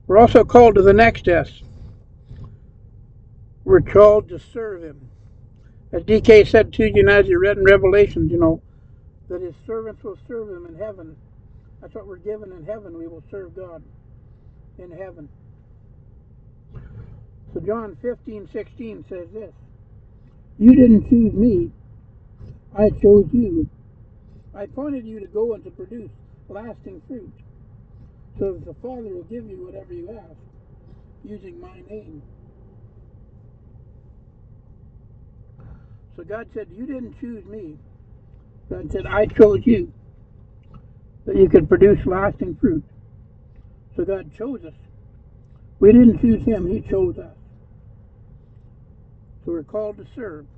We're also called to the next S. We're called to serve Him. As DK said to you, and as you read in Revelations, that His servants will serve Him in heaven. That's what we're given in heaven. We will serve God in heaven. So John 15:16 says this: You didn't choose me, I chose you. I appointed you to go and to produce lasting fruit, so that the Father will give you whatever you ask, using my name. So God said, you didn't choose me. God said, I chose you, that you could produce lasting fruit. So God chose us. We didn't choose Him, He chose us. So we're called to serve.